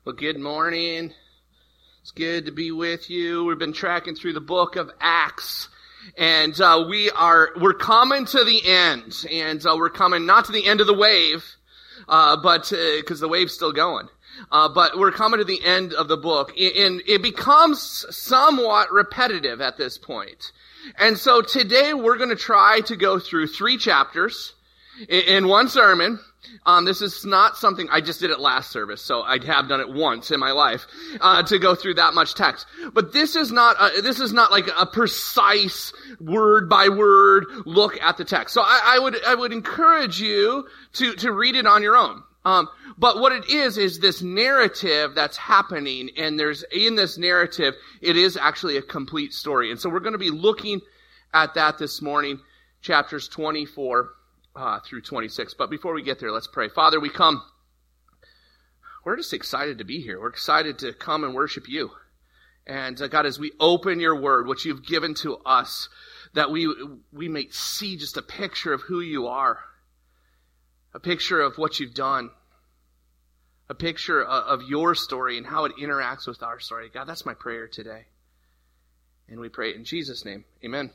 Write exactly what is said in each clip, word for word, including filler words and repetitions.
Well, good morning. It's good to be with you. We've been tracking through the book of Acts, and uh, we are we're coming to the end, and uh, we're coming not to the end of the wave, uh, but because uh, the wave's still going. Uh, but we're coming to the end of the book, and it becomes somewhat repetitive at this point. And so today we're going to try to go through three chapters in one sermon. Um, this is not something, I just did it last service, so I have done it once in my life, uh, to go through that much text. But this is not, a, this is not like a precise word by word look at the text. So I, I would, I would encourage you to, to read it on your own. Um, but what it is, is this narrative that's happening, and there's, in this narrative, it is actually a complete story. And so we're going to be looking at that this morning, chapters twenty-four Uh, through twenty-six. But before we get there, let's pray. Father, we come, we're just excited to be here. We're excited to come and worship you. And uh, God, as we open your word, what you've given to us, that we we may see just a picture of who you are, a picture of what you've done, a picture of, of your story and how it interacts with our story. God, that's my prayer today. And we pray in Jesus' name. Amen.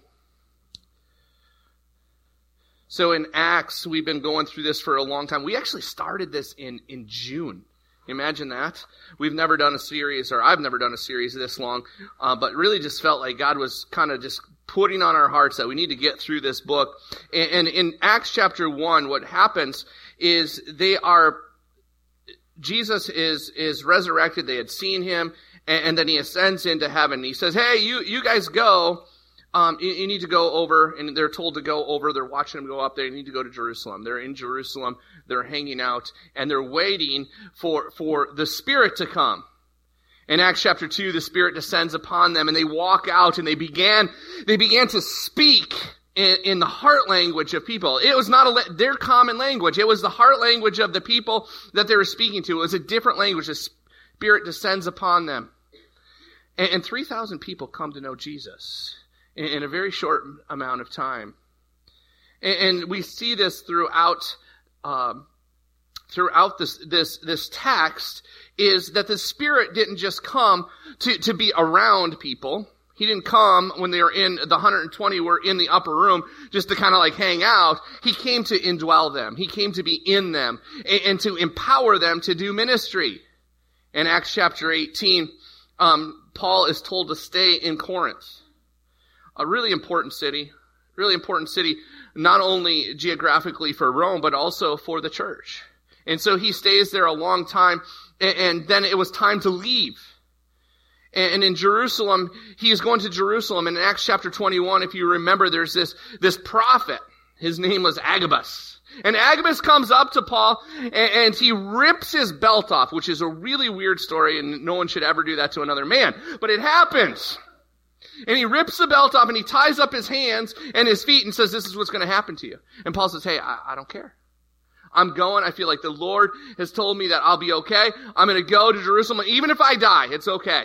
So in Acts, we've been going through this for a long time. We actually started this in, in June. Imagine that. We've never done a series, or I've never done a series this long, uh, but really just felt like God was kind of just putting on our hearts that we need to get through this book. And, and in Acts chapter one, what happens is they are, Jesus is, is resurrected. They had seen him, and, and then he ascends into heaven. He says, hey, you, you guys go. Um, you, you need to go over, and they're told to go over. They're watching him go up there. You need to go to Jerusalem. They're in Jerusalem. They're hanging out, and they're waiting for, for the Spirit to come. In Acts chapter two, the Spirit descends upon them, and they walk out, and they began, they began to speak in, in the heart language of people. It was not a, their common language. It was the heart language of the people that they were speaking to. It was a different language. The Spirit descends upon them. And, and three thousand people come to know Jesus in a very short amount of time. And we see this throughout um, throughout this this this text, is that the Spirit didn't just come to, to be around people. He didn't come when they were in, the one hundred twenty were in the upper room, just to kind of like hang out. He came to indwell them. He came to be in them and, and to empower them to do ministry. In Acts chapter eighteen, um, Paul is told to stay in Corinth. A really important city, really important city, not only geographically for Rome, but also for the church. And so he stays there a long time, and then it was time to leave. And in Jerusalem, he is going to Jerusalem. And in Acts chapter twenty-one, if you remember, there's this, this prophet. His name was Agabus. And Agabus comes up to Paul, and he rips his belt off, which is a really weird story, and no one should ever do that to another man. But it happens. And he rips the belt off, and he ties up his hands and his feet and says, this is what's going to happen to you. And Paul says, hey, I, I don't care. I'm going. I feel like the Lord has told me that I'll be okay. I'm going to go to Jerusalem. Even if I die, it's okay.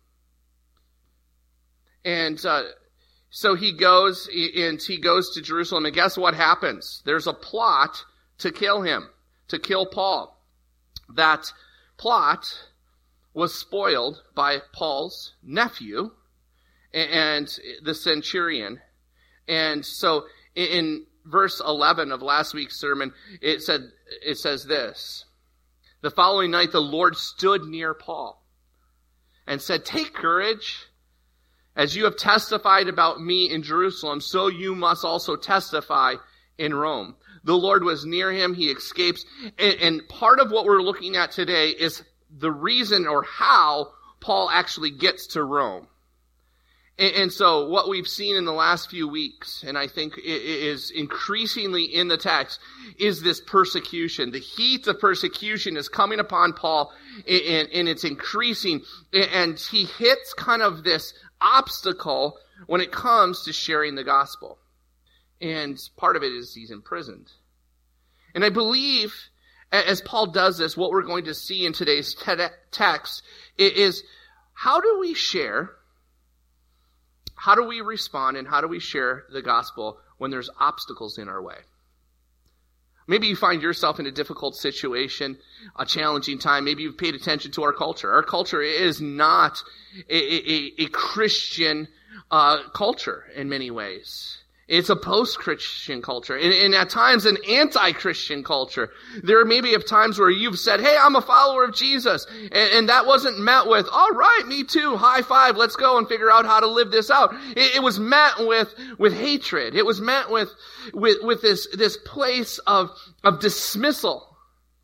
And uh, so he goes, and he goes to Jerusalem. And guess what happens? There's a plot to kill him, to kill Paul. That plot was spoiled by Paul's nephew, and the centurion. And so in verse eleven of last week's sermon, it said, it says this: the following night the Lord stood near Paul and said, take courage. As you have testified about me in Jerusalem, so you must also testify in Rome. The Lord was near him. He escapes. And, and part of what we're looking at today is the reason, or how Paul actually gets to Rome. And so what we've seen in the last few weeks, and I think it is increasingly in the text, is this persecution. The heat of persecution is coming upon Paul, and it's increasing. And he hits kind of this obstacle when it comes to sharing the gospel. And part of it is he's imprisoned. And I believe, as Paul does this, what we're going to see in today's text is, how do we share How do we respond, and how do we share the gospel when there's obstacles in our way? Maybe you find yourself in a difficult situation, a challenging time. Maybe you've paid attention to our culture. Our culture is not a, a, a Christian uh, culture in many ways. It's a post-Christian culture, and, and at times an anti-Christian culture. There may be times where you've said, hey, I'm a follower of Jesus, and, and that wasn't met with, all right, me too, high five, let's go and figure out how to live this out. It, it was met with, with hatred. It was met with, with, with this, this place of, of dismissal.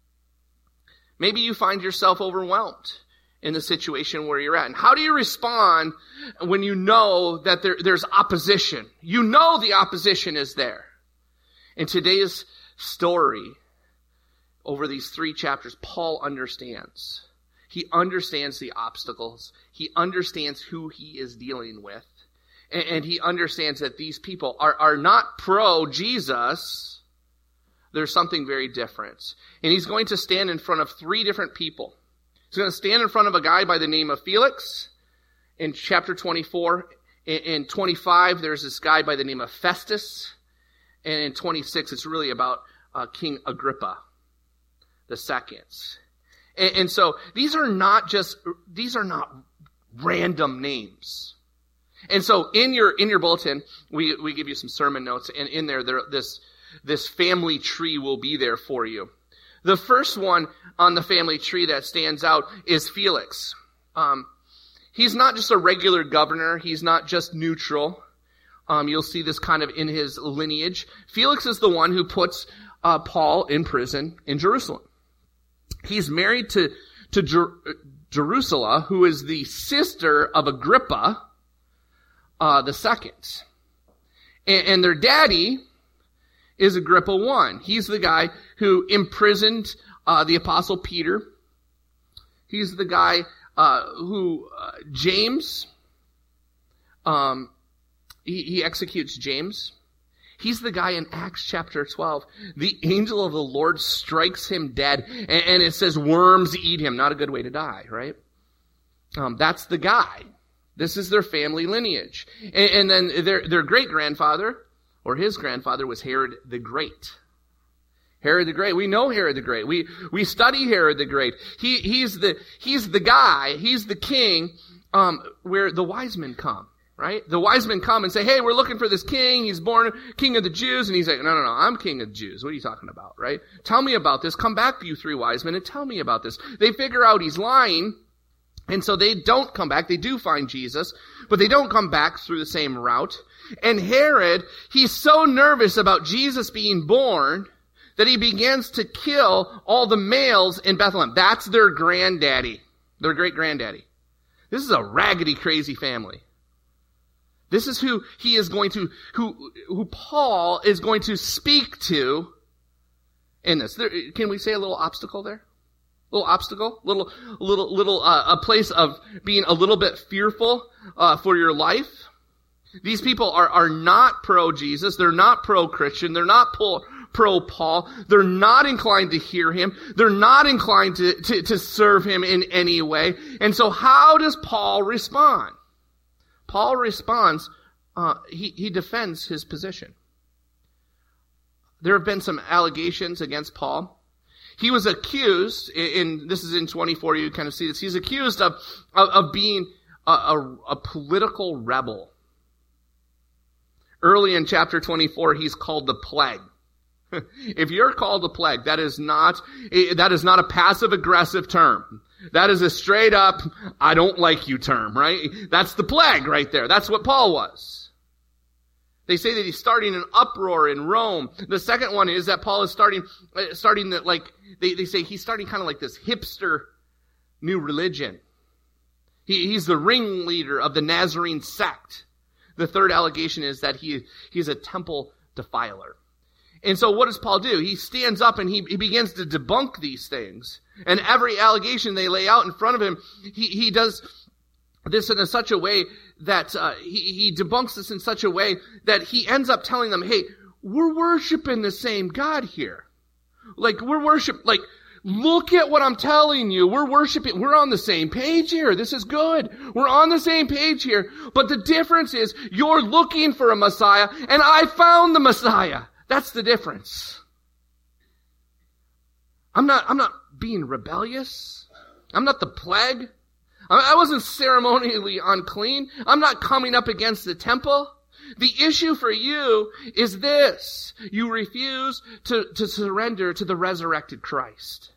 Maybe you find yourself overwhelmed in the situation where you're at. And how do you respond when you know that there, there's opposition? You know the opposition is there. In today's story, over these three chapters, Paul understands. He understands the obstacles. He understands who he is dealing with. And, and he understands that these people are, are not pro-Jesus. There's something very different. And he's going to stand in front of three different people. He's going to stand in front of a guy by the name of Felix. In chapter twenty-four, in twenty-five, there's this guy by the name of Festus. And in twenty-six, it's really about uh, King Agrippa the second. And, and so these are not just, these are not random names. And so in your in your bulletin, we, we give you some sermon notes. And in there, there this, this family tree will be there for you. The first one on the family tree that stands out is Felix. Um, he's not just a regular governor. He's not just neutral. Um, you'll see this kind of in his lineage. Felix is the one who puts uh, Paul in prison in Jerusalem. He's married to, to Jer- Jerusalem, who is the sister of Agrippa uh, the second. And, and their daddy is Agrippa one. He's the guy who imprisoned uh, the Apostle Peter. He's the guy uh, who uh, James, um, he, he executes James. He's the guy in Acts chapter twelve. The angel of the Lord strikes him dead, and, and it says worms eat him. Not a good way to die, right? Um, that's the guy. This is their family lineage. And, and then their, their great-grandfather, or his grandfather, was Herod the Great. Herod the Great. We know Herod the Great. We we study Herod the Great. He he's the he's the guy. He's the king. Um, where the wise men come, right? The wise men come and say, "Hey, we're looking for this king. He's born king of the Jews." And he's like, "No, no, no. I'm king of the Jews. What are you talking about, right? Tell me about this. Come back, you three wise men, and tell me about this." They figure out he's lying, and so they don't come back. They do find Jesus, but they don't come back through the same route. And Herod, he's so nervous about Jesus being born that he begins to kill all the males in Bethlehem. That's their granddaddy, their great-granddaddy. This is a raggedy, crazy family. This is who he is going to, who, who Paul is going to speak to in this. There, can we say a little obstacle there? A little obstacle? Little, little, little, uh, a place of being a little bit fearful, uh, for your life. These people are, are not pro-Jesus. They're not pro-Christian. They're not pro, pro-Paul. They're not inclined to hear him. They're not inclined to, to, to serve him in any way. And so how does Paul respond? Paul responds, uh, he, he defends his position. There have been some allegations against Paul. He was accused, in, in this is in twenty-four, you kind of see this, he's accused of, of, of being a, a, a political rebel. Early in chapter twenty-four, he's called the plague. If you're called a plague, that is not, that is not a passive-aggressive term. That is a straight-up, I don't like you term, right? That's the plague right there. That's what Paul was. They say that he's starting an uproar in Rome. The second one is that Paul is starting, starting the, like, they, they say he's starting kind of like this hipster new religion. He, he's the ringleader of the Nazarene sect. The third allegation is that he he's a temple defiler. And so what does Paul do? He stands up and he, he begins to debunk these things. And every allegation they lay out in front of him, he, he does this in a, such a way that uh, he, he debunks this in such a way that he ends up telling them, hey, we're worshiping the same God here. Like, we're worship, like, look at what I'm telling you. We're worshiping, we're on the same page here. This is good. We're on the same page here. But the difference is you're looking for a Messiah and I found the Messiah. That's the difference. I'm not, I'm not being rebellious. I'm not the plague. I wasn't ceremonially unclean. I'm not coming up against the temple. The issue for you is this. You refuse to, to surrender to the resurrected Christ.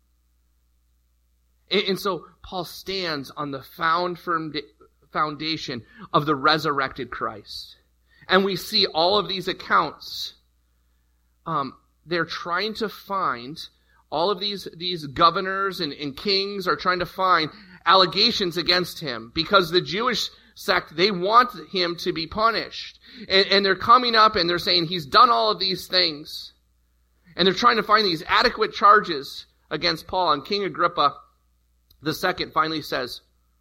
And, and so Paul stands on the found firm foundation of the resurrected Christ. And we see all of these accounts. Um, they're trying to find, all of these, these governors and, and kings are trying to find allegations against him because the Jewish sect, they want him to be punished. And, and they're coming up and they're saying he's done all of these things. And they're trying to find these adequate charges against Paul. And King Agrippa the second finally says,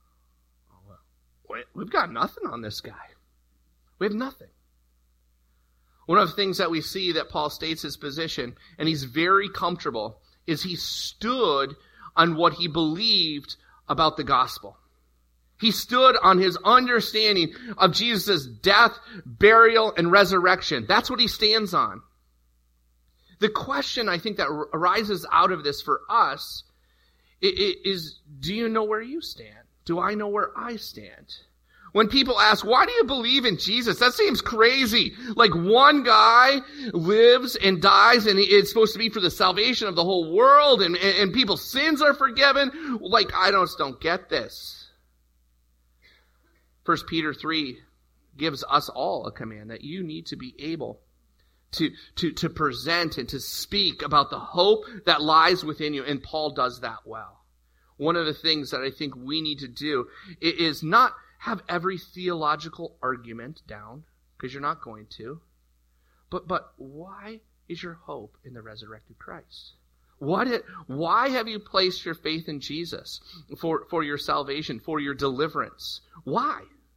we've got nothing on this guy. We have nothing. One of the things that we see that Paul states his position, and he's very comfortable, is he stood on what he believed about the gospel. He stood on his understanding of Jesus' death, burial, and resurrection. That's what he stands on. The question I think that arises out of this for us is, do you know where you stand? Do I know where I stand? When people ask, why do you believe in Jesus? That seems crazy. Like one guy lives and dies and it's supposed to be for the salvation of the whole world and, and, and people's sins are forgiven. Like, I just don't get this. First Peter three gives us all a command that you need to be able to, to, to present and to speak about the hope that lies within you. And Paul does that well. One of the things that I think we need to do is not have every theological argument down, because you're not going to. But but why is your hope in the resurrected Christ? What it, why have you placed your faith in Jesus for, for your salvation, for your deliverance? Why?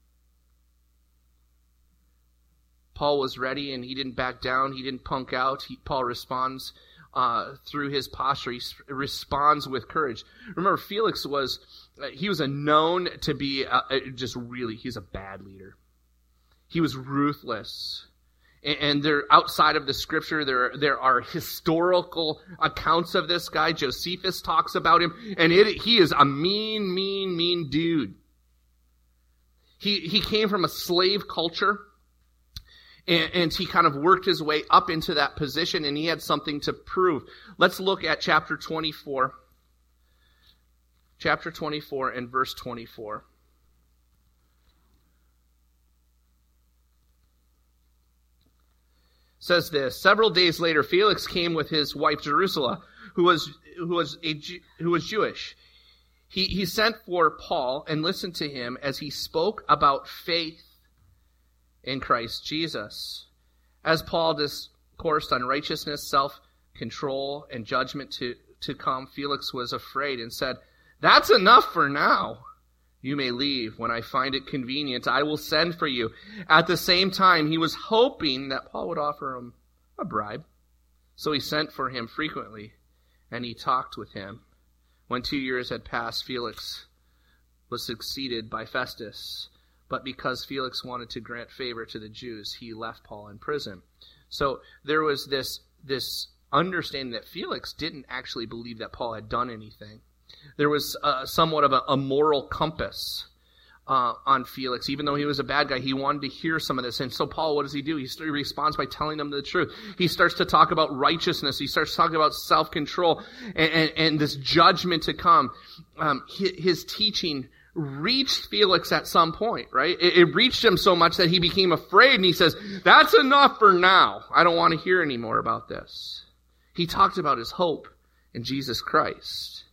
Paul was ready and he didn't back down. He didn't punk out. He, Paul responds uh, through his posture. He responds with courage. Remember, Felix was... He was a known to be a, a, just really, he's a bad leader. He was ruthless. And, and there, outside of the scripture, there, there are historical accounts of this guy. Josephus talks about him. And it, he is a mean, mean, mean dude. He, he came from a slave culture. And, and he kind of worked his way up into that position. And he had something to prove. Let's look at chapter twenty-four. Chapter twenty-four and verse twenty-four. Says this, several days later, Felix came with his wife Drusilla, who was who was a who was Jewish. He he sent for Paul and listened to him as he spoke about faith in Christ Jesus. As Paul discoursed on righteousness, self-control, and judgment to, to come, Felix was afraid and said, "That's enough for now. You may leave. When I find it convenient, I will send for you." At the same time, he was hoping that Paul would offer him a bribe. So he sent for him frequently, and he talked with him. When two years had passed, Felix was succeeded by Festus. But because Felix wanted to grant favor to the Jews, he left Paul in prison. So there was this, this understanding that Felix didn't actually believe that Paul had done anything. There was uh, somewhat of a, a moral compass uh, on Felix. Even though he was a bad guy, he wanted to hear some of this. And so Paul, what does he do? He responds by telling them the truth. He starts to talk about righteousness. He starts talking about self-control and, and, and this judgment to come. Um, his teaching reached Felix at some point, right? It, it reached him so much that he became afraid, and he says, "That's enough for now. I don't want to hear any more about this." He talked about his hope in Jesus Christ.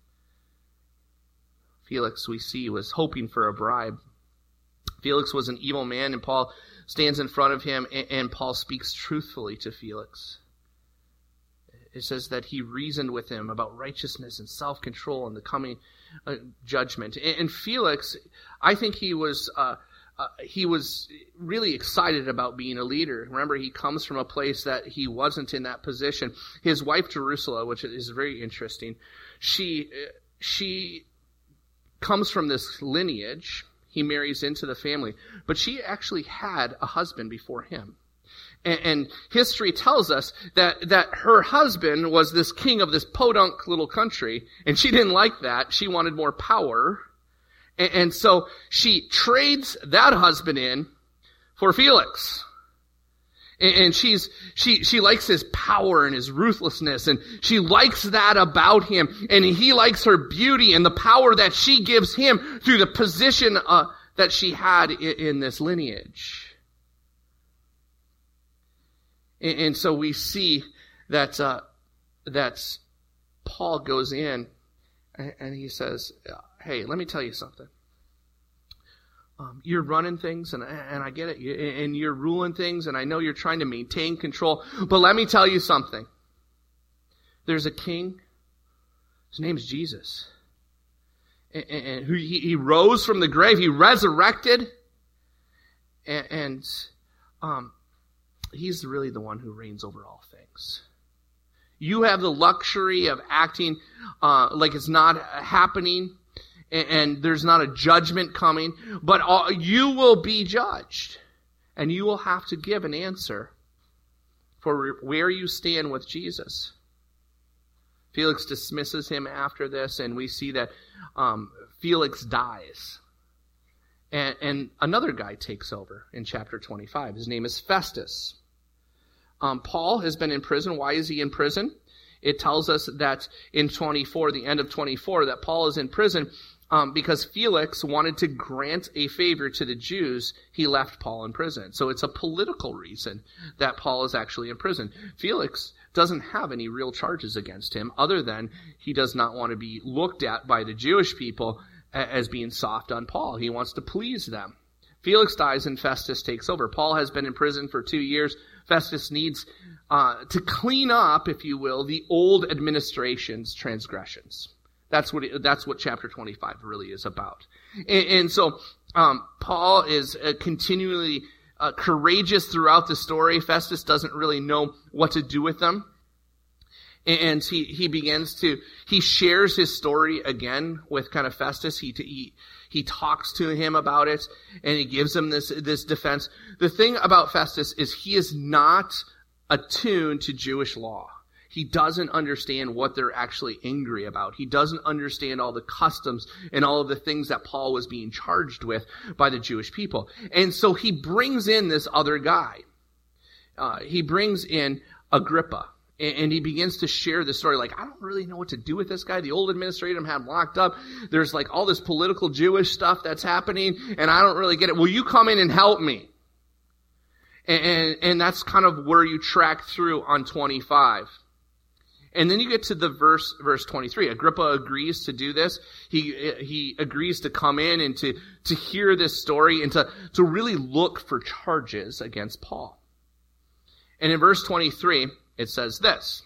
Felix, we see, was hoping for a bribe. Felix was an evil man, and Paul stands in front of him, and, and Paul speaks truthfully to Felix. It says that he reasoned with him about righteousness and self-control and the coming uh, judgment. And, and Felix, I think he was uh, uh, he was really excited about being a leader. Remember, he comes from a place that he wasn't in that position. His wife Drusilla, which is very interesting, she she comes from this lineage. He marries into the family, but she actually had a husband before him. And, and history tells us that, that her husband was this king of this podunk little country, and she didn't like that. She wanted more power. And, and so she trades that husband in for Felix. And, and she's, she, she likes his power and his ruthlessness, and she likes that about him. And he likes her beauty and the power that she gives him through the position uh, that she had in, in this lineage. And so we see that uh, that Paul goes in and he says, hey, let me tell you something. Um, you're running things, and, and I get it, and you're ruling things, and I know you're trying to maintain control, but let me tell you something. There's a king. His name's Jesus. And, and who he, he rose from the grave. He resurrected. And... and um, He's really the one who reigns over all things. You have the luxury of acting uh, like it's not happening, and, and there's not a judgment coming, but all, you will be judged, and you will have to give an answer for where you stand with Jesus. Felix dismisses him after this, and we see that um, Felix dies. And, and another guy takes over in chapter twenty-five. His name is Festus. Um, Paul has been in prison. Why is he in prison? It tells us that in twenty-four, the end of twenty-four, that Paul is in prison um, because Felix wanted to grant a favor to the Jews. He left Paul in prison. So it's a political reason that Paul is actually in prison. Felix doesn't have any real charges against him other than he does not want to be looked at by the Jewish people as being soft on Paul. He wants to please them. Felix dies and Festus takes over. Paul has been in prison for two years. Festus needs uh, to clean up, if you will, the old administration's transgressions. That's what it, that's what chapter twenty-five really is about. And, and so um, Paul is uh, continually uh, courageous throughout the story. Festus doesn't really know what to do with them. And he, he begins to, he shares his story again with kind of Festus. He, he, he talks to him about it, and he gives him this, this defense. The thing about Festus is he is not attuned to Jewish law. He doesn't understand what they're actually angry about. He doesn't understand all the customs and all of the things that Paul was being charged with by the Jewish people. And so he brings in this other guy. Uh, he brings in Agrippa. And he begins to share the story, like, I don't really know what to do with this guy. The old administrator had him locked up. There's like all this political Jewish stuff that's happening, and I don't really get it. Will you come in and help me? And, and, and that's kind of where you track through on twenty-five. And then you get to the verse, verse twenty-three. Agrippa agrees to do this. He, he agrees to come in and to, to hear this story and to, to really look for charges against Paul. And in verse twenty-three, it says this.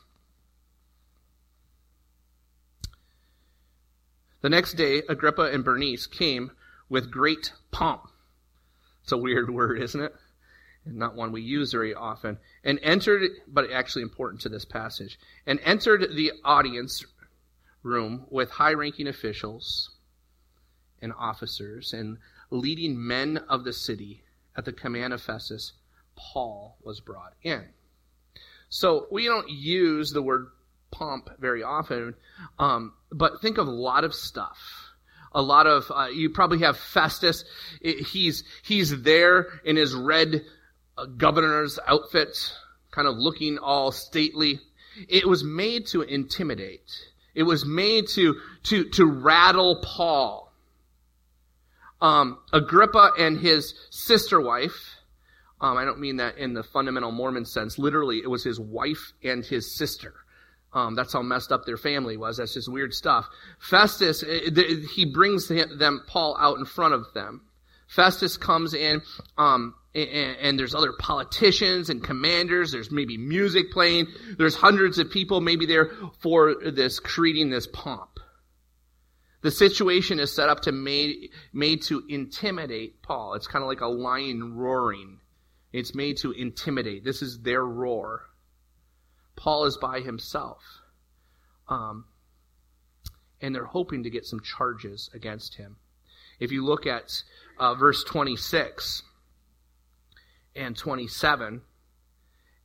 The next day, Agrippa and Bernice came with great pomp. It's a weird word, isn't it? And not one we use very often. And entered, but actually important to this passage, and entered the audience room with high-ranking officials and officers and leading men of the city. At the command of Festus, Paul was brought in. So we don't use the word pomp very often, um, but think of a lot of stuff. A lot of, uh, you probably have Festus. It, he's, he's there in his red uh, governor's outfit, kind of looking all stately. It was made to intimidate. It was made to, to, to rattle Paul. Um, Agrippa and his sister wife, Um, I don't mean that in the fundamental Mormon sense. Literally, it was his wife and his sister. Um, that's how messed up their family was. That's just weird stuff. Festus, he brings them, Paul, out in front of them. Festus comes in, um, and, and there's other politicians and commanders. There's maybe music playing. There's hundreds of people maybe there for this, creating this pomp. The situation is set up to made, made to intimidate Paul. It's kind of like a lion roaring. It's made to intimidate. This is their roar. Paul is by himself. Um, and they're hoping to get some charges against him. If you look at uh, verse twenty-six and twenty-seven,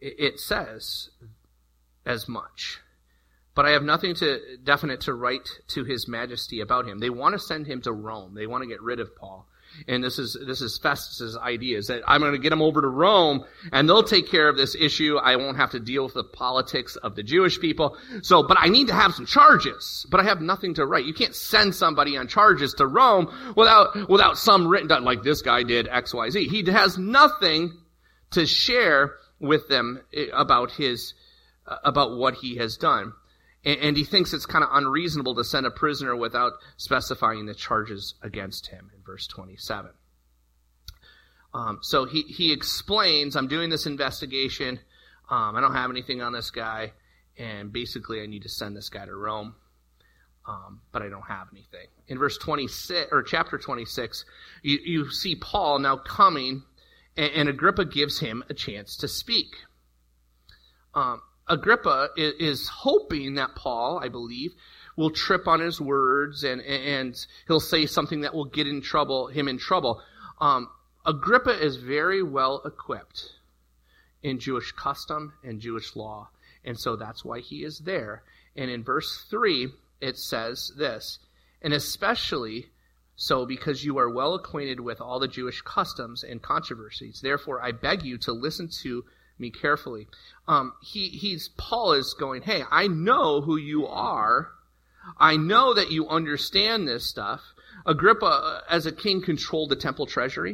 it says as much. But I have nothing to definite to write to his majesty about him. They want to send him to Rome. They want to get rid of Paul. And this is this is Festus's idea, is that I'm going to get him over to Rome, and they'll take care of this issue. I won't have to deal with the politics of the Jewish people. So, but I need to have some charges. But I have nothing to write. You can't send somebody on charges to Rome without without some written down, like this guy did X, Y, Z. He has nothing to share with them about his about what he has done. And he thinks it's kind of unreasonable to send a prisoner without specifying the charges against him in verse twenty-seven. Um, so he, he explains, I'm doing this investigation. Um, I don't have anything on this guy. And basically I need to send this guy to Rome. Um, but I don't have anything. In verse twenty-six, or chapter twenty-six, you, you see Paul now coming, and, and Agrippa gives him a chance to speak. Um, Agrippa is hoping that Paul, I believe, will trip on his words and and he'll say something that will get in trouble him in trouble. Um, Agrippa is very well equipped in Jewish custom and Jewish law, and so that's why he is there. And in verse three, it says this, and especially so because you are well acquainted with all the Jewish customs and controversies. Therefore, I beg you to listen to me carefully. Um, he, he's, Paul is going, hey, I know who you are. I know that you understand this stuff. Agrippa, as a king, controlled the temple treasury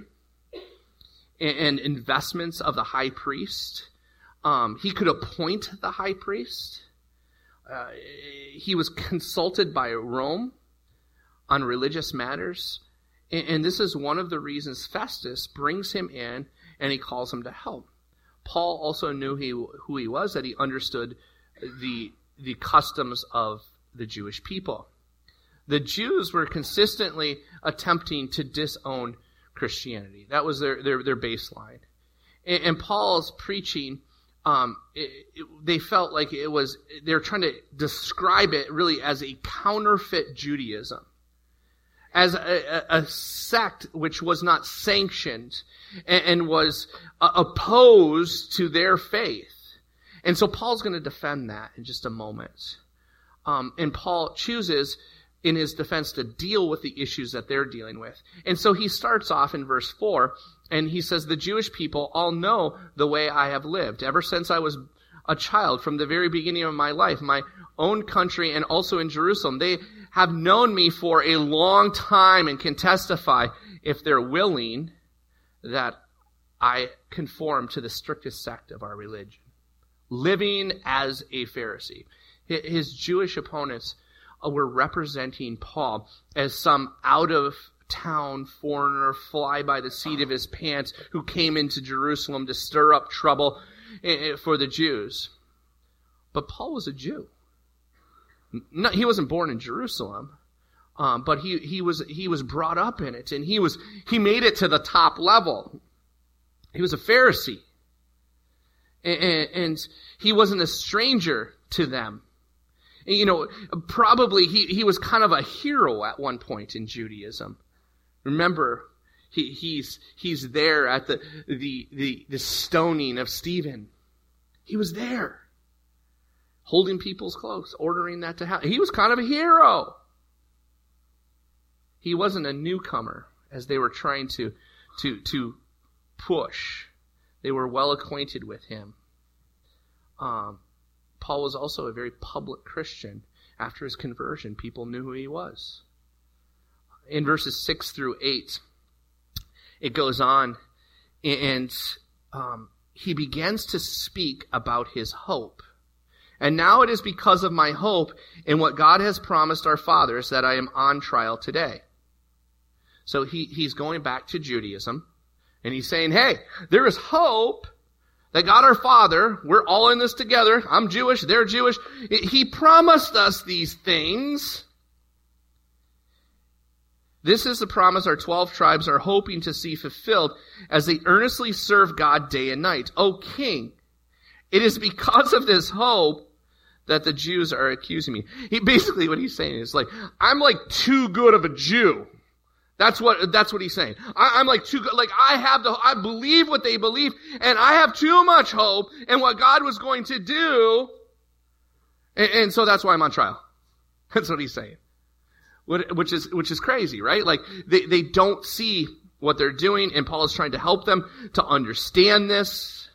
and, and investments of the high priest. Um, he could appoint the high priest. Uh, he was consulted by Rome on religious matters. And, and this is one of the reasons Festus brings him in and he calls him to help. Paul also knew he, who he was, that he understood the, the customs of the Jewish people. The Jews were consistently attempting to disown Christianity. That was their, their, their baseline. And, and Paul's preaching, um, it, it, they felt like it was, they were trying to describe it really as a counterfeit Judaism, as a, a, a sect which was not sanctioned and, and was uh, opposed to their faith. And so Paul's going to defend that in just a moment. Um, and Paul chooses in his defense to deal with the issues that they're dealing with. And so he starts off in verse four, and he says, the Jewish people all know the way I have lived ever since I was a child, from the very beginning of my life, my own country and also in Jerusalem. They have known me for a long time and can testify, if they're willing, that I conform to the strictest sect of our religion, living as a Pharisee. His Jewish opponents were representing Paul as some out-of-town foreigner, fly by the seat of his pants, who came into Jerusalem to stir up trouble for the Jews. But Paul was a Jew. No, he wasn't born in Jerusalem, um, but he, he was he was brought up in it, and he was he made it to the top level. He was a Pharisee, and, and he wasn't a stranger to them. And, you know, probably he, he was kind of a hero at one point in Judaism. Remember, he, he's he's there at the the the, the stoning of Stephen. He was there, holding people's clothes, ordering that to happen. He was kind of a hero. He wasn't a newcomer, as they were trying to to to push. They were well acquainted with him. Um, Paul was also a very public Christian. After his conversion, people knew who he was. In verses six through eight, it goes on, and um, he begins to speak about his hope. And now it is because of my hope in what God has promised our fathers that I am on trial today. So he, he's going back to Judaism, and he's saying, hey, there is hope that God our Father, we're all in this together. I'm Jewish, they're Jewish. He promised us these things. This is the promise our twelve tribes are hoping to see fulfilled as they earnestly serve God day and night. O King, it is because of this hope that the Jews are accusing me. He basically, what he's saying is like, I'm like too good of a Jew That's what, that's what he's saying. I, I'm like too, like I have the, I believe what they believe, and I have too much hope in what God was going to do, and, and so that's why I'm on trial. That's what he's saying. Which is, which is crazy, right? Like, they, they don't see what they're doing, and Paul is trying to help them to understand this.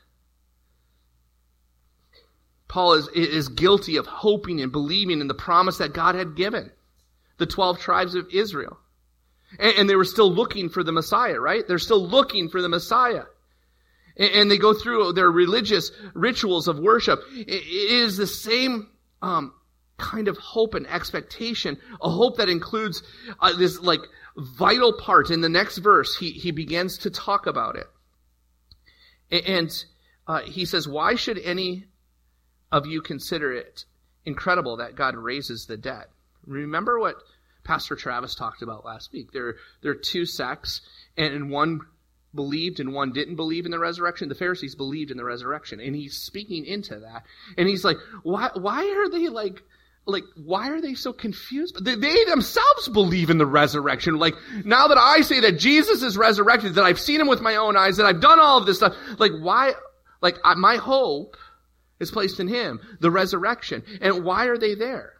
Paul is, is guilty of hoping and believing in the promise that God had given the twelve tribes of Israel. And, and they were still looking for the Messiah, right? They're still looking for the Messiah. And, and they go through their religious rituals of worship. It, it is the same um, kind of hope and expectation, a hope that includes uh, this like vital part. In the next verse, he, he begins to talk about it. And uh, he says, why should any of you consider it incredible that God raises the dead? Remember what Pastor Travis talked about last week. There, there are two sects, and one believed and one didn't believe in the resurrection. The Pharisees believed in the resurrection, and he's speaking into that. And he's like, why, why are they like, like, why are they so confused? They, they themselves believe in the resurrection. Like, now that I say that Jesus is resurrected, that I've seen him with my own eyes, that I've done all of this stuff, like, why, like, I, my hope is placed in him, the resurrection. And why are they there?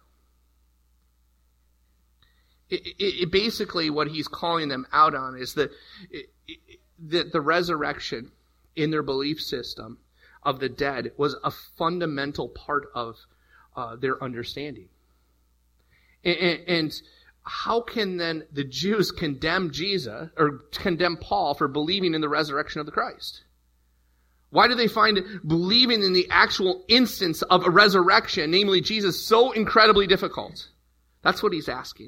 It, it, it basically, what he's calling them out on is that it, it, the, the resurrection in their belief system of the dead was a fundamental part of uh, their understanding. And, and, and how can then the Jews condemn Jesus or condemn Paul for believing in the resurrection of the Christ? Why do they find believing in the actual instance of a resurrection, namely Jesus, so incredibly difficult? That's what he's asking.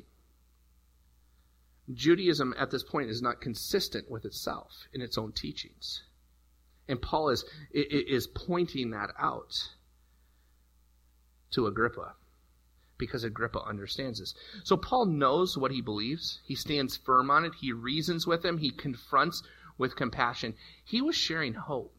Judaism at this point is not consistent with itself in its own teachings. And Paul is, is pointing that out to Agrippa, because Agrippa understands this. So Paul knows what he believes. He stands firm on it. He reasons with him. He confronts with compassion. He was sharing hope.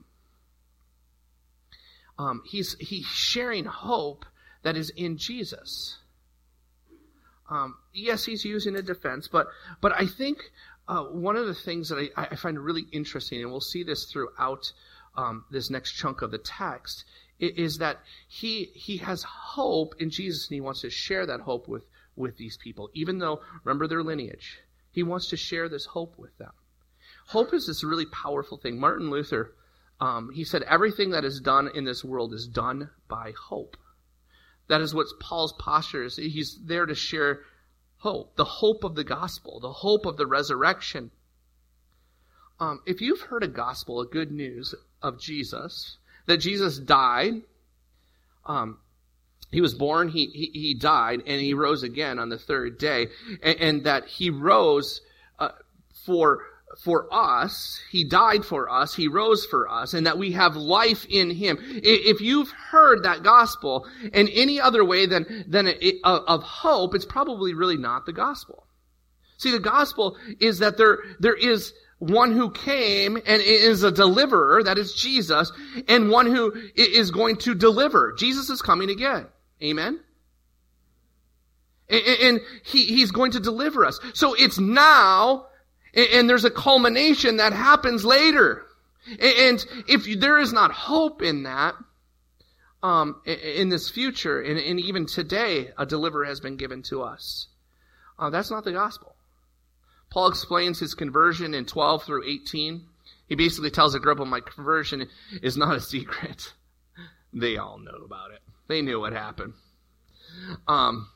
Um, he's, he's sharing hope that is in Jesus. Um, yes, he's using a defense, but but I think uh, one of the things that I, I find really interesting, and we'll see this throughout um, this next chunk of the text, is that he he has hope in Jesus, and he wants to share that hope with, with these people. Even though, remember their lineage, he wants to share this hope with them. Hope is this really powerful thing. Martin Luther, um, he said, everything that is done in this world is done by hope. That is what Paul's posture is. He's there to share hope, the hope of the gospel, the hope of the resurrection. Um, if you've heard a gospel, a good news of Jesus, that Jesus died, um, he was born, he, he he died, and he rose again on the third day, and, and that he rose uh, for for us, he died for us, he rose for us, and that we have life in him. If you've heard that gospel in any other way than, than it, of hope, it's probably really not the gospel. See, the gospel is that there, there is one who came and is a deliverer, that is Jesus, and one who is going to deliver. Jesus is coming again. Amen? And he, he's going to deliver us. So it's now. And there's a culmination that happens later. And if there is not hope in that, um, in this future, and, and even today, a deliverer has been given to us. Uh, that's not the gospel. Paul explains his conversion in twelve through eighteen. He basically tells Agrippa, my conversion is not a secret. They all know about it. They knew what happened. Um,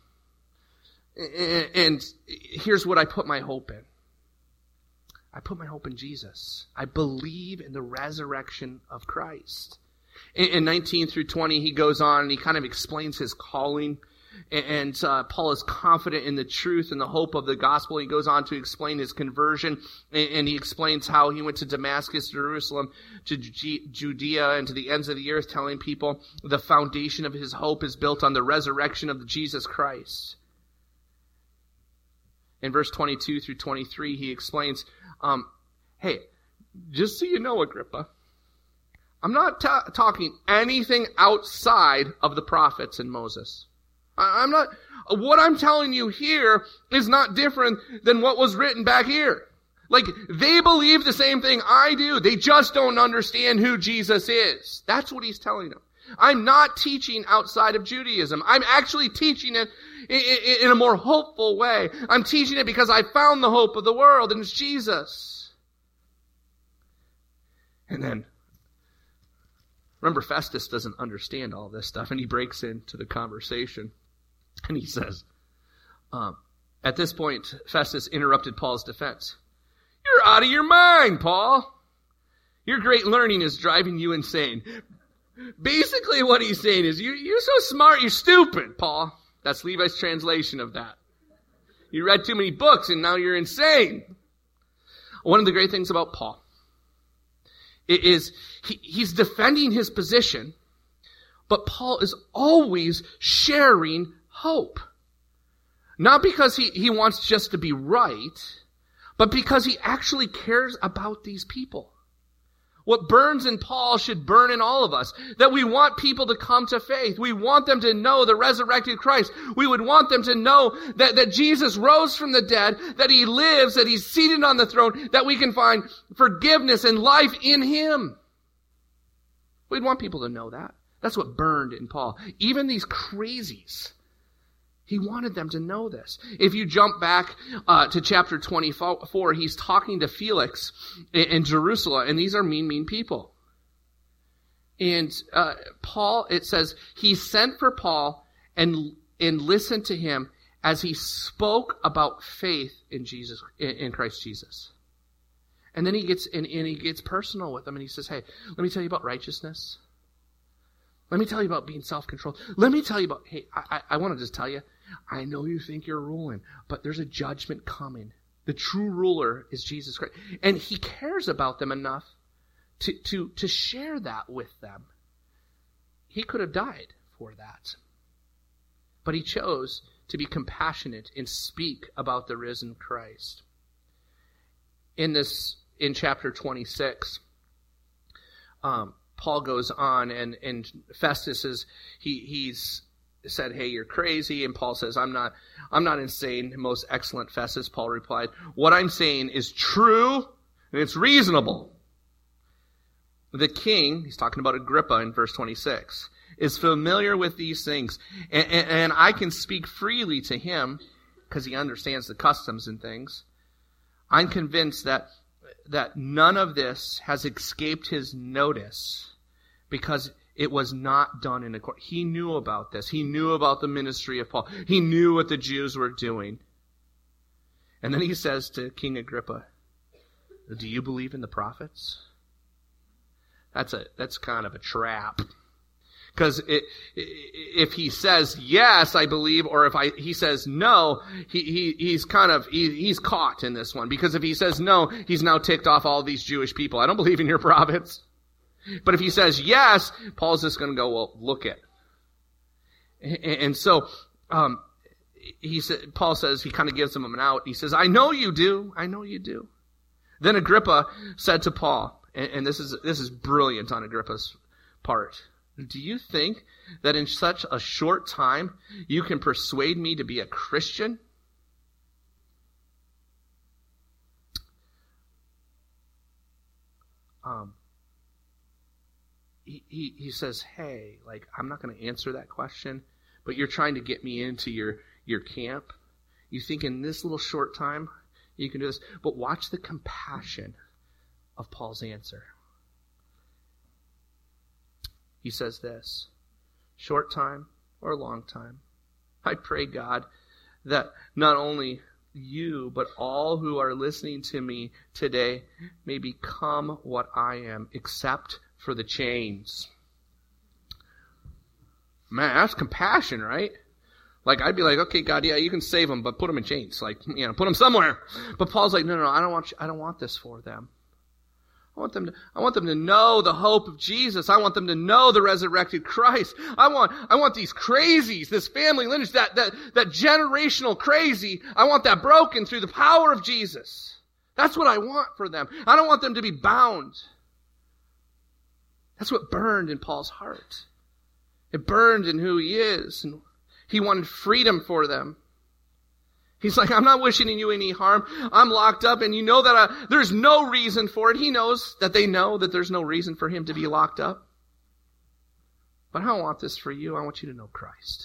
and here's what I put my hope in. I put my hope in Jesus. I believe in the resurrection of Christ. In, in nineteen through twenty, he goes on and he kind of explains his calling. And, and uh, Paul is confident in the truth and the hope of the gospel. He goes on to explain his conversion. And, and he explains how he went to Damascus, Jerusalem, to Ju- Judea, and to the ends of the earth, telling people the foundation of his hope is built on the resurrection of Jesus Christ. In verse twenty-two through twenty-three, he explains, um, hey, just so you know, Agrippa, I'm not ta- talking anything outside of the prophets and Moses. I, I'm not, what I'm telling you here is not different than what was written back here. Like, they believe the same thing I do. They just don't understand who Jesus is. That's what he's telling them. I'm not teaching outside of Judaism. I'm actually teaching it in a more hopeful way. I'm teaching it because I found the hope of the world, and it's Jesus. And then, remember, Festus doesn't understand all this stuff, and he breaks into the conversation. And he says, um, at this point, Festus interrupted Paul's defense. You're out of your mind, Paul. Your great learning is driving you insane. Basically what he's saying is, you, you're so smart, you're stupid, Paul. That's Levi's translation of that. You read too many books and now you're insane. One of the great things about Paul is he, he's defending his position, but Paul is always sharing hope. Not because he, he wants just to be right, but because he actually cares about these people. What burns in Paul should burn in all of us. That we want people to come to faith. We want them to know the resurrected Christ. We would want them to know that, that Jesus rose from the dead, that he lives, that he's seated on the throne, that we can find forgiveness and life in him. We'd want people to know that. That's what burned in Paul. Even these crazies, he wanted them to know this. If you jump back uh, to chapter twenty-four, he's talking to Felix in, in Jerusalem, and these are mean, mean people. And uh, Paul, it says, he sent for Paul and and listened to him as he spoke about faith in Jesus, in, in Christ Jesus. And then he gets and, and he gets personal with them, and he says, "Hey, let me tell you about righteousness. Let me tell you about being self-controlled. Let me tell you about, hey, I, I, I want to just tell you, I know you think you're ruling, but there's a judgment coming. The true ruler is Jesus Christ." And he cares about them enough to, to, to share that with them. He could have died for that. But he chose to be compassionate and speak about the risen Christ. In this, in chapter twenty-six, um, Paul goes on, and, and Festus is, he, he's said, "Hey, you're crazy." And Paul says, I'm not, I'm not insane. Most excellent Festus, Paul replied, "What I'm saying is true and it's reasonable. The king," he's talking about Agrippa in verse twenty-six, "is familiar with these things, and, and, and I can speak freely to him because he understands the customs and things. I'm convinced that that none of this has escaped his notice because it was not done in a court." He knew about this. He knew about the ministry of Paul. He knew what the Jews were doing. And then he says to King Agrippa, "Do you believe in the prophets?" That's a that's kind of a trap. Because if he says, "Yes, I believe," or if I, he says no, he, he he's kind of, he, he's caught in this one. Because if he says no, he's now ticked off all these Jewish people. "I don't believe in your prophets." But if he says yes, Paul's just going to go, "Well, look it." And so, um, he said, Paul says, he kind of gives him an out. He says, "I know you do. I know you do." Then Agrippa said to Paul, and, and this is this is brilliant on Agrippa's part, "Do you think that in such a short time you can persuade me to be a Christian?" Um, he, he, he says, "Hey, like, I'm not going to answer that question, but you're trying to get me into your, your camp. You think in this little short time you can do this?" But watch the compassion of Paul's answer. He says this, "Short time or long time, I pray God that not only you, but all who are listening to me today may become what I am, except for the chains." Man, that's compassion, right? Like, I'd be like, "Okay, God, yeah, you can save them, but put them in chains. Like, you know, put them somewhere." But Paul's like, no, no, no, I don't want you, I don't want this for them. I want them to, I want them to know the hope of Jesus. I want them to know the resurrected Christ. I want, I want these crazies, this family lineage, that, that, that generational crazy, I want that broken through the power of Jesus. That's what I want for them. I don't want them to be bound. That's what burned in Paul's heart. It burned in who he is. And He wanted freedom for them. He's like, I'm not wishing you any harm. I'm locked up, and you know that I, there's no reason for it. He knows that they know that there's no reason for him to be locked up. But I don't want this for you. I want you to know Christ.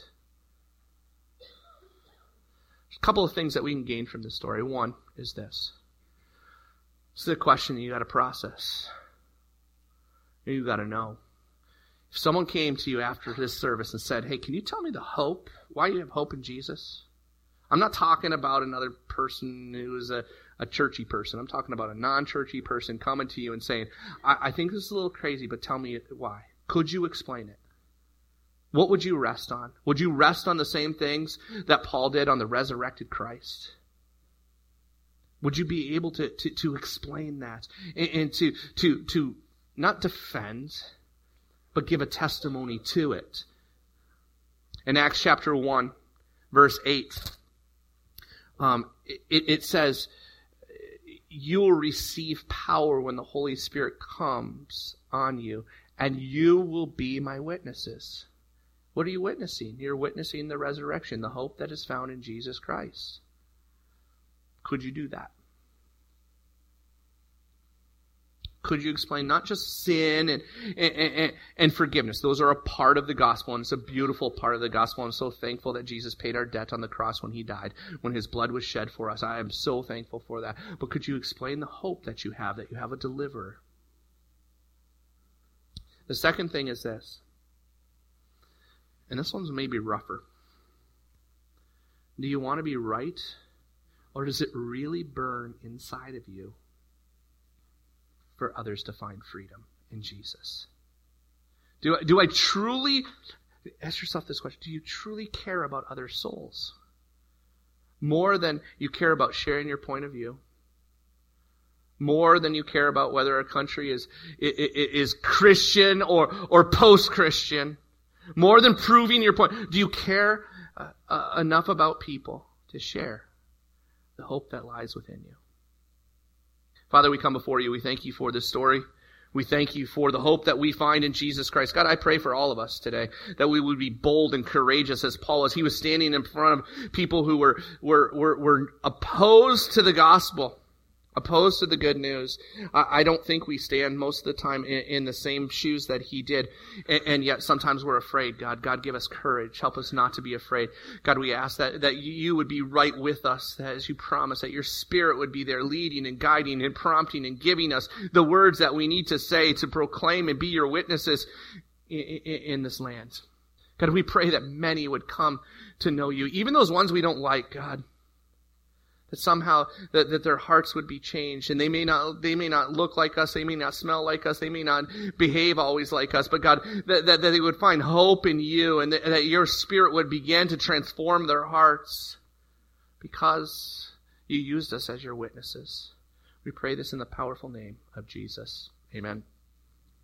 There's a couple of things that we can gain from this story. One is this. This is a question that you got to process. You got to know. If someone came to you after this service and said, hey, can you tell me the hope? Why you have hope in Jesus? I'm not talking about another person who is a, a churchy person. I'm talking about a non-churchy person coming to you and saying, I, I think this is a little crazy, but tell me why. Could you explain it? What would you rest on? Would you rest on the same things that Paul did on the resurrected Christ? Would you be able to, to, to explain that and, and to, to, to not defend, but give a testimony to it? In Acts chapter one, verse eight, um, it, it says, you will receive power when the Holy Spirit comes on you, and you will be my witnesses. What are you witnessing? You're witnessing the resurrection, the hope that is found in Jesus Christ. Could you do that? Could you explain not just sin and, and, and, and forgiveness? Those are a part of the gospel, and it's a beautiful part of the gospel. I'm so thankful that Jesus paid our debt on the cross when he died, when his blood was shed for us. I am so thankful for that. But could you explain the hope that you have, that you have a deliverer? The second thing is this, and this one's maybe rougher. Do you want to be right, or does it really burn inside of you for others to find freedom in Jesus? Do, do I truly, ask yourself this question, do you truly care about other souls? More than you care about sharing your point of view? More than you care about whether a country is, is Christian or, or post-Christian? More than proving your point? Do you care uh, uh, enough about people to share the hope that lies within you? Father, we come before you. We thank you for this story. We thank you for the hope that we find in Jesus Christ. God, I pray for all of us today that we would be bold and courageous as Paul was. He was standing in front of people who were, were, were, were opposed to the gospel, opposed to the good news. I, I don't think we stand most of the time in, in the same shoes that he did. And, and yet sometimes we're afraid, God. God, give us courage. Help us not to be afraid. God, we ask that, that you would be right with us, that as you promised, that your Spirit would be there leading and guiding and prompting and giving us the words that we need to say to proclaim and be your witnesses in, in, in this land. God, we pray that many would come to know you, even those ones we don't like, God. That somehow that, that their hearts would be changed, and they may not they may not look like us, they may not smell like us, they may not behave always like us, but God, that, that, that they would find hope in you, and that, that your Spirit would begin to transform their hearts because you used us as your witnesses. We pray this in the powerful name of Jesus. Amen.